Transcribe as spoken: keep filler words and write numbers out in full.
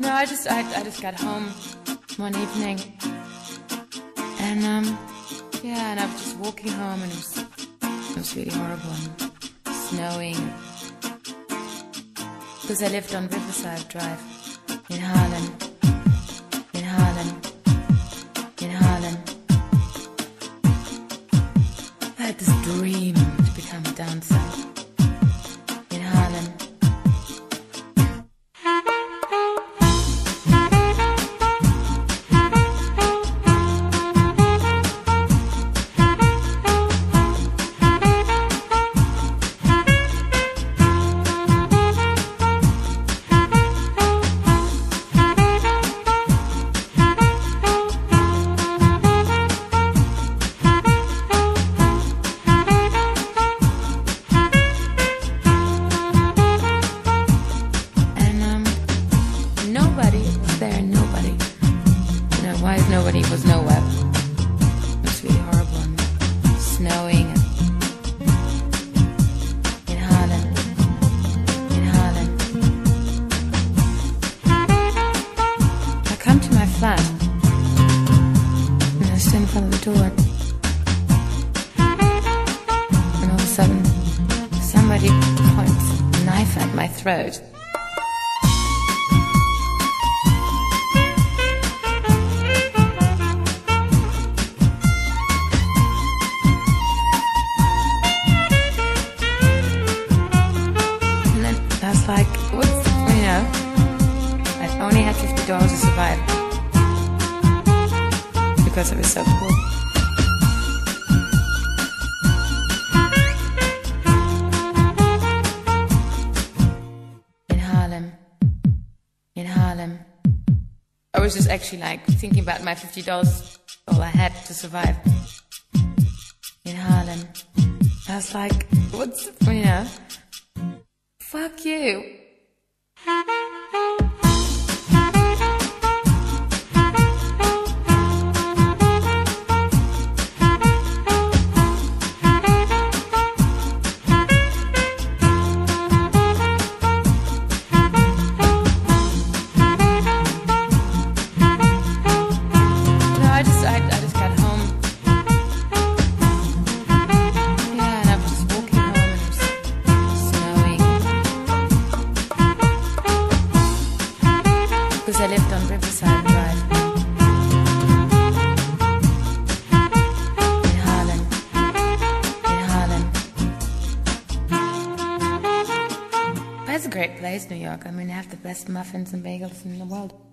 No, I just I, I just got home one evening, and um yeah, and I was just walking home, and it was it was really horrible and snowing, because I lived on Riverside Drive in Harlem, in Harlem, in Harlem. I had this dream to become a dancer in Harlem. Nobody was nowhere. It was really horrible and snowing and in Harlem, in Harlem. I come to my flat and I stand in front of the door, and all of a sudden somebody points a knife at my throat. Like, what's, you know, I only had fifty dollars to survive because I was so poor. In Harlem, in Harlem. I was just actually like thinking about my fifty dollars, all I had to survive. In Harlem. I was like, what's, you know, fuck you. No, I just, I, I just got home. Yeah, and I was just walking home, and it was snowing. Because I lived on Riverside Drive in Harlem, in Harlem. That's a great place, New York. I mean, they have the best muffins and bagels in the world.